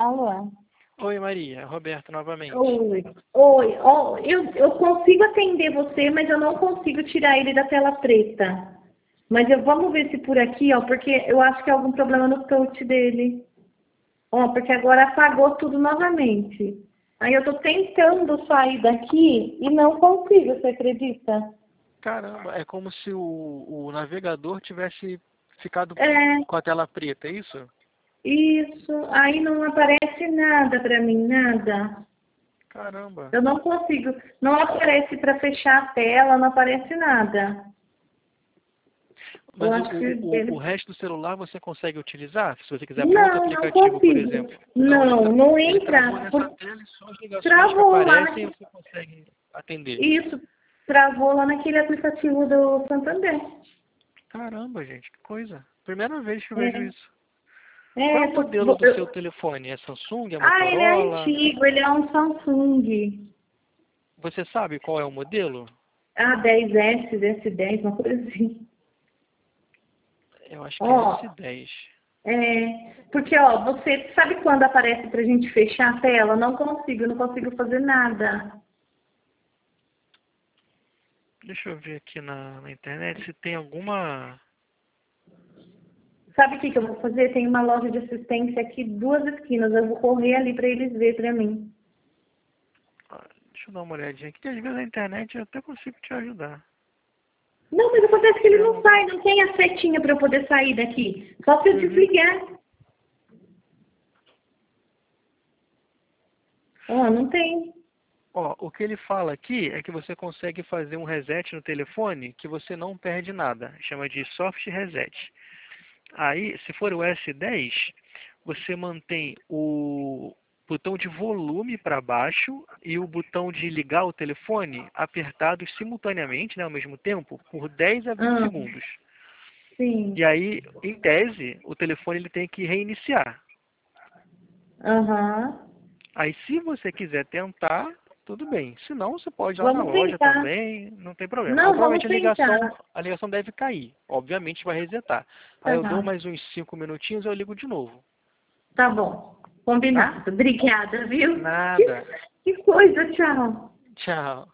Alô? Oi, Maria. Roberto, novamente. Oi. Oi. Ó, eu consigo atender você, mas eu não consigo tirar ele da tela preta. Mas vamos ver se por aqui, ó, porque eu acho que é algum problema no touch dele. Ó, porque agora apagou tudo novamente. Aí eu tô tentando sair daqui e não consigo, você acredita? Caramba, é como se o navegador tivesse ficado É, com a tela preta, é isso? isso. Aí não aparece nada pra mim, nada. Caramba. Eu não consigo. Não aparece para fechar a tela, não aparece nada. Eu Mas acho que o ele... resto do celular você consegue utilizar? Se você quiser abrir outro Não, não aplicativo, por consigo. exemplo. Não, Não ele travou entra. nessa tela e só as ligações que Travou lá aparecem naquele... você consegue atender. Isso, travou lá naquele aplicativo do Santander. Caramba, gente, que coisa. Primeira vez que eu vejo É, isso. Qual é o modelo do seu eu... telefone? É Samsung, é Ah, ele é Motorola? antigo, ele é um Samsung. Você sabe qual é o modelo? A10S, S10, uma coisa assim. Eu acho que é Ó, S10. porque, ó, você sabe quando aparece pra gente fechar a tela? Não consigo, não consigo fazer nada. Deixa eu ver aqui na internet se tem alguma... Sabe o que eu vou fazer? Tem uma loja de assistência aqui, duas esquinas. Eu vou correr ali para eles verem para mim. Deixa eu dar uma olhadinha aqui. Às vezes na internet eu até consigo te ajudar. Não, mas acontece que ele Eu não não... sai, não tem a setinha para eu poder sair daqui. Só se eu Uhum. desligar. Ó, não tem. Ó, o que ele fala aqui é que você consegue fazer um reset no telefone que você não perde nada. Chama de soft reset. Aí, se for o S10, você mantém o botão de volume para baixo e o botão de ligar o telefone apertados simultaneamente, né, ao mesmo tempo, por 10 a 20 Ah, segundos. E sim. aí, em tese, o telefone ele tem que reiniciar. Aham. Aí, se você quiser tentar, tudo bem. Se não, você pode ir lá na Vamos loja tentar. também, não tem problema. Aí, Não, vamos provavelmente tentar. a ligação deve cair. Obviamente vai resetar. Aí eu dou Tá. mais uns 5 minutinhos e eu ligo de novo, Tá bom. tá? Combinado. Obrigada, viu? Que, Nada. que coisa, tchau. Tchau.